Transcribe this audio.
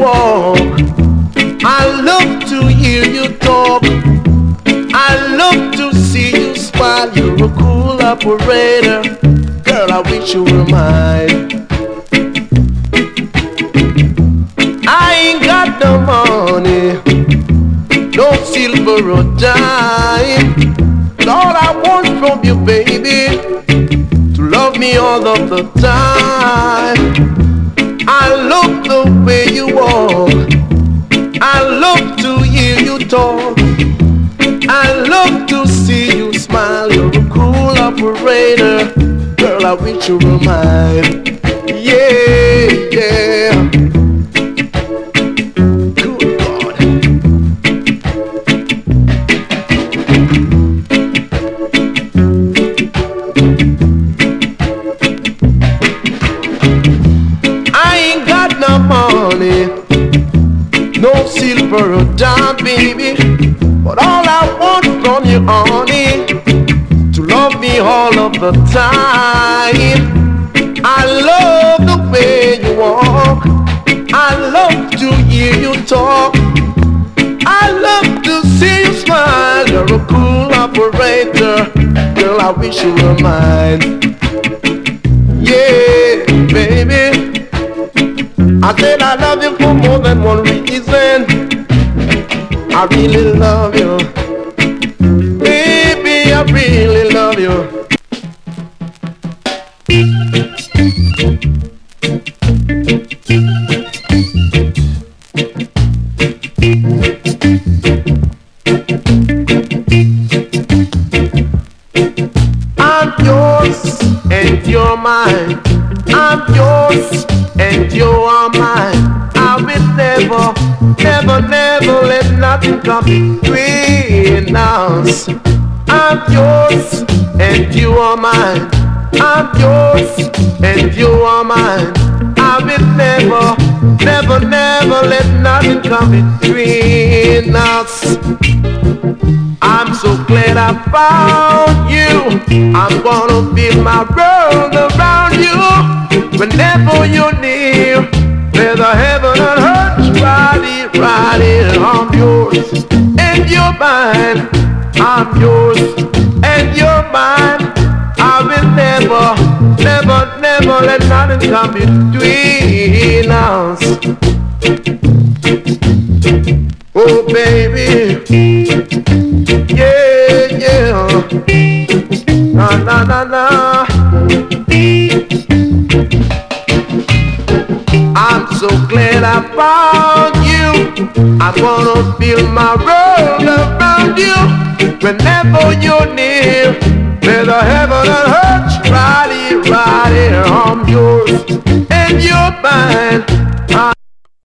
walk. I love to hear you talk. I love to see you smile. You're a cool operator. Girl, I wish you were mine. I ain't got no money, no silver or dime. All I want from you, baby, to love me all of the time. I love the way you walk. I love to hear you talk. I love to see you smile. You're a cool operator. Girl, I wish you were mine. Yeah, yeah. Good God. I ain't got no money, no silver or dime, baby, but all I want from you, honey, to love me all of the time. I love the way you walk. I love to hear you talk. I love to see you smile. You're a cool operator. Girl, I wish you were mine. Yeah, baby, I said I love you for more than one reason. I really love you. Baby, I really love you. I'm yours and you're mine. I'm yours and you are mine. I will never, never, never let nothing come between us. I'm yours and you are mine. I'm yours and you are mine. I will never, never, never let nothing come between us. I'm so glad I found you. I'm gonna build my world around you. Whenever you're near, whether heaven or earth, ride it. I'm yours and you're mine. I'm yours and you're mine. I will never, never, never let nothing come between us. Oh baby, yeah, yeah, na na na na. I'm so glad I found you. I'm gonna build my world around you. Whenever you're near, whether heaven or earth, ride it, I'm yours and you're mine.